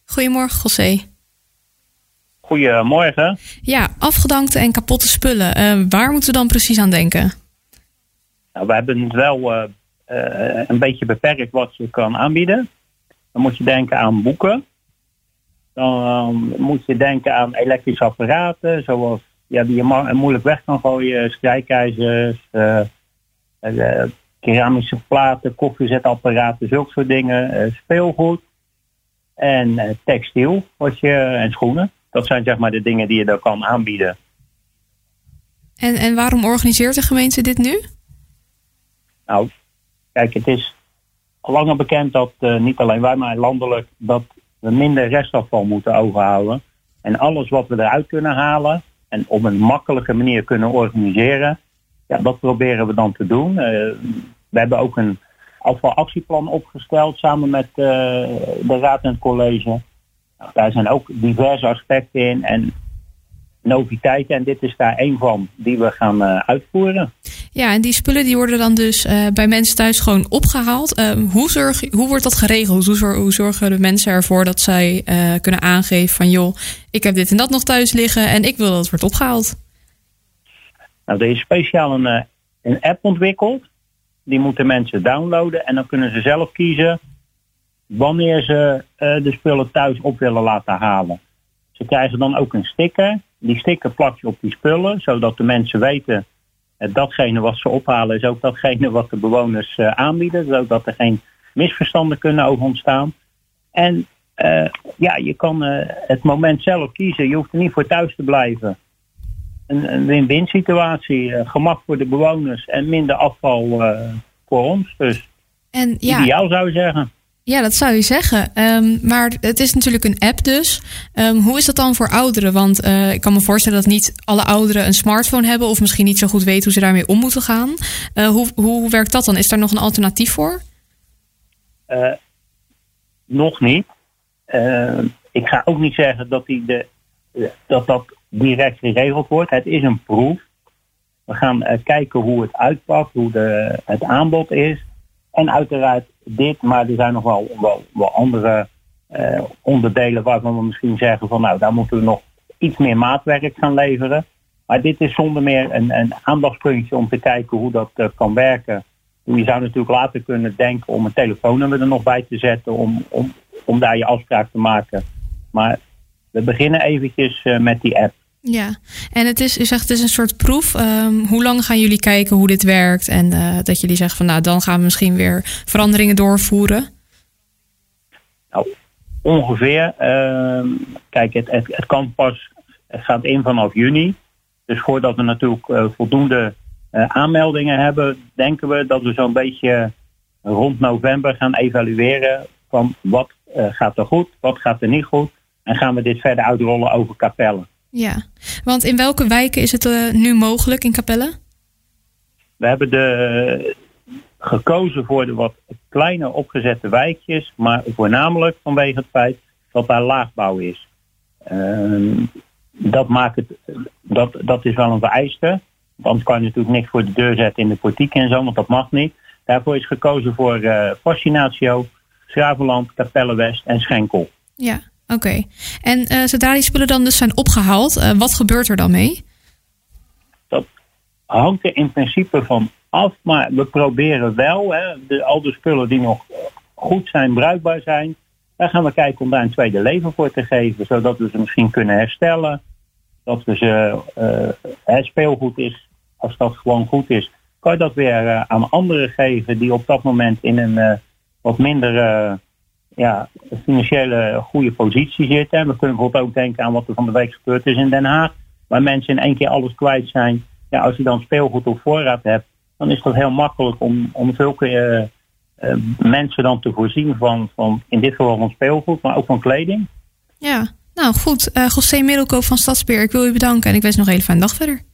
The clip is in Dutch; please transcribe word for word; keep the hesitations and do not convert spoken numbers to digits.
Goedemorgen, José. Goedemorgen. Ja, afgedankte en kapotte spullen. Uh, waar moeten we dan precies aan denken? Nou, we hebben het wel uh, uh, een beetje beperkt wat je kan aanbieden. Dan moet je denken aan boeken. Dan uh, moet je denken aan elektrische apparaten, zoals ja, die je ma- moeilijk weg kan gooien. Strijkijzers, uh, uh, keramische platen, koffiezetapparaten, zulke soort dingen. Uh, speelgoed en uh, textiel wat je, en schoenen. Dat zijn zeg maar de dingen die je dan kan aanbieden. En, en waarom organiseert de gemeente dit nu? Nou, kijk, het is al langer bekend dat uh, niet alleen wij, maar landelijk, dat we minder restafval moeten overhouden. En alles wat we eruit kunnen halen en op een makkelijke manier kunnen organiseren, ja, dat proberen we dan te doen. Uh, we hebben ook een afvalactieplan opgesteld samen met uh, de raad en het college. Nou, daar zijn ook diverse aspecten in en noviteiten. En dit is daar één van die we gaan uh, uitvoeren. Ja, en die spullen die worden dan dus uh, bij mensen thuis gewoon opgehaald. Uh, hoe, zorg, hoe wordt dat geregeld? Hoe, zor, hoe zorgen de mensen ervoor dat zij uh, kunnen aangeven van joh, ik heb dit en dat nog thuis liggen en ik wil dat het wordt opgehaald? Nou, er is speciaal een, uh, een app ontwikkeld. Die moeten mensen downloaden en dan kunnen ze zelf kiezen wanneer ze uh, de spullen thuis op willen laten halen. Ze krijgen dan ook een sticker. Die sticker plak je op die spullen, zodat de mensen weten dat datgene wat ze ophalen is ook datgene wat de bewoners uh, aanbieden. Zodat er geen misverstanden kunnen over ontstaan. En uh, ja, je kan uh, het moment zelf kiezen. Je hoeft er niet voor thuis te blijven. Een, een win-win situatie. Uh, gemak voor de bewoners en minder afval uh, voor ons. Dus en, ja. ideaal zou je zeggen. Ja, dat zou je zeggen. Um, maar het is natuurlijk een app dus. Um, hoe is dat dan voor ouderen? Want uh, ik kan me voorstellen dat niet alle ouderen een smartphone hebben of misschien niet zo goed weten hoe ze daarmee om moeten gaan. Uh, hoe, hoe werkt dat dan? Is daar nog een alternatief voor? Uh, nog niet. Uh, ik ga ook niet zeggen dat, die de, uh, dat dat direct geregeld wordt. Het is een proef. We gaan uh, kijken hoe het uitpakt, hoe de, het aanbod is. En uiteraard dit, maar er zijn nog wel, wel, wel andere uh, onderdelen waarvan we misschien zeggen van nou, daar moeten we nog iets meer maatwerk gaan leveren. Maar dit is zonder meer een, een aandachtspuntje om te kijken hoe dat uh, kan werken. Je zou natuurlijk later kunnen denken om een telefoonnummer er nog bij te zetten om, om, om daar je afspraak te maken. Maar we beginnen eventjes uh, met die app. Ja, en het is, u zegt het is een soort proef. Um, hoe lang gaan jullie kijken hoe dit werkt? En uh, dat jullie zeggen van nou, dan gaan we misschien weer veranderingen doorvoeren? Nou, ongeveer. Uh, kijk, het, het, het kan pas, het gaat in vanaf juni. Dus voordat we natuurlijk uh, voldoende uh, aanmeldingen hebben, denken we dat we zo'n beetje rond november gaan evalueren van wat uh, gaat er goed, wat gaat er niet goed. En gaan we dit verder uitrollen over Capelle. Ja, want in welke wijken is het uh, nu mogelijk in Capelle? We hebben de, uh, gekozen voor de wat kleiner opgezette wijkjes, maar voornamelijk vanwege het feit dat daar laagbouw is. Uh, dat, maakt het, dat, dat is wel een vereiste. Anders kan je natuurlijk niks voor de deur zetten in de portiek en zo, want dat mag niet. Daarvoor is gekozen voor uh, Fascinatio, Schravenland, Capelle West en Schenkel. Ja. Oké, okay. En uh, zodra die spullen dan dus zijn opgehaald, uh, wat gebeurt er dan mee? Dat hangt er in principe van af, maar we proberen wel, hè, de, al de spullen die nog goed zijn, bruikbaar zijn, daar gaan we kijken om daar een tweede leven voor te geven, zodat we ze misschien kunnen herstellen. Dat we ze, uh, het speelgoed is, als dat gewoon goed is, kan je dat weer uh, aan anderen geven die op dat moment in een uh, wat minder Uh, ja, financiële goede positie zitten. En we kunnen bijvoorbeeld ook denken aan wat er van de week gebeurd is in Den Haag. Waar mensen in één keer alles kwijt zijn. Ja, als je dan speelgoed op voorraad hebt, dan is dat heel makkelijk om, om zulke uh, uh, mensen dan te voorzien van, van, in dit geval van speelgoed, maar ook van kleding. Ja, nou goed. Uh, José Middelkoop van Stadsbeheer, ik wil u bedanken en ik wens nog een hele fijne dag verder.